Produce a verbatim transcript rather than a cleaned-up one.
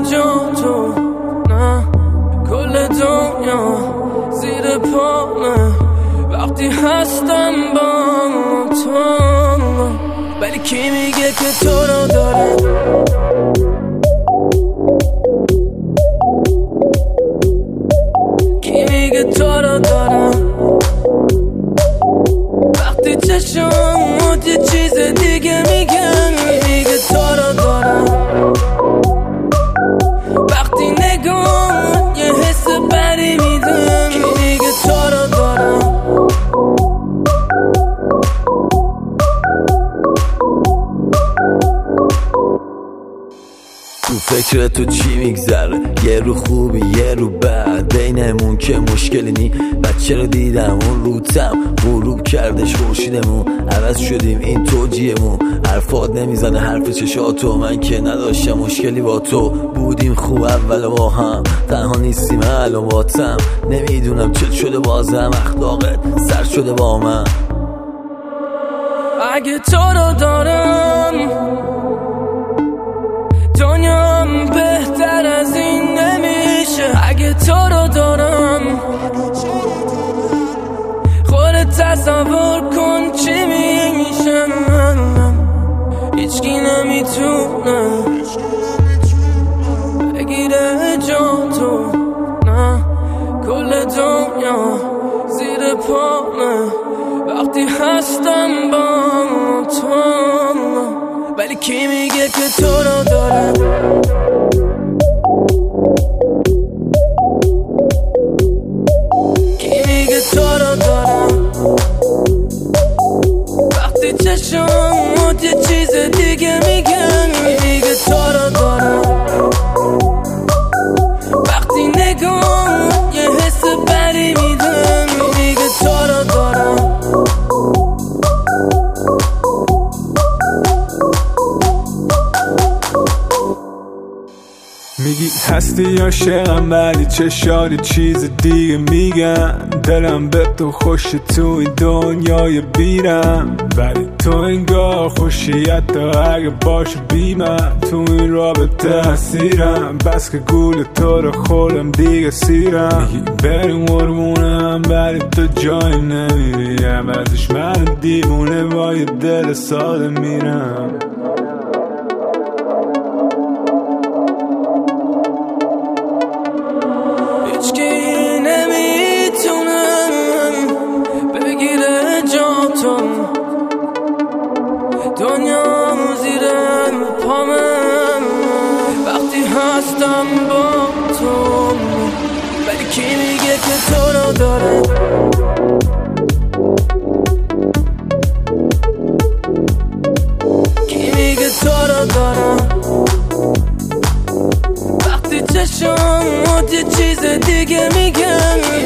جا تو، نه کل دنیا زیر پامه وقتی هستم با تو. ولی کی میگه که تو رو داره؟ کی میگه تو رو داره؟ وقتی چشمات یه چیز دیگه میگن. میگه تو رو داره، وقتی نگاه یه حس بری میدن. کی میگه تو رو داره؟ تو فکر تو چی میگذره؟ یه رو خوبی یه رو بد، بینمون که مشکلی نی. بچه رو دیدم اون روتم غروب کردش خورشیدمون، عوض شدیم این توجیهمون. حرفات نمیزنه حرف چشاتو، من که نداشتم مشکلی با تو. بودیم خوب اول با هم، تنها نیستیم الان باتم. نمیدونم چت شده بازم، اخلاقت سر شده با من. اگه تو رو دارم دنیام بهتر از این نمیشه. اگه تو رو دارم خودت تصور کن چی میشه. هیچکی نمیتونه بگیره جا تو، نه کل دنیا زیر پامه وقتی هستم با تو. ولی کی میگه که تو رو داره؟ کی میگه تو رو داره؟ وقتی چشمات یه چیز دیگه میگن. میگه تو رو داره، وقتی نگاه یه حس بری میدن. میگه تو رو داره. میگی هستی عاشقم ولی چشاری چیز دیگه میگن. دلم به تو خوش تو این دنیای بیرم، ولی تو انگار خوشیت تا اگه باشه بی من. تو این رابطه اسیرم، بس که گول تو رو خورم دیگه سیرم. میگی بریم قربونم ولی تو جای نمیری، عوضش من دیوونه با یه دل ساده میرم. هیچکی نمیتونه بگیره جا تو، دنیا زیر پامه وقتی هستم با تو. ولی کی میگه که تو رو داره؟ کی میگه تو رو داره؟ وقتی چشمات یه چیز دیگه میگن.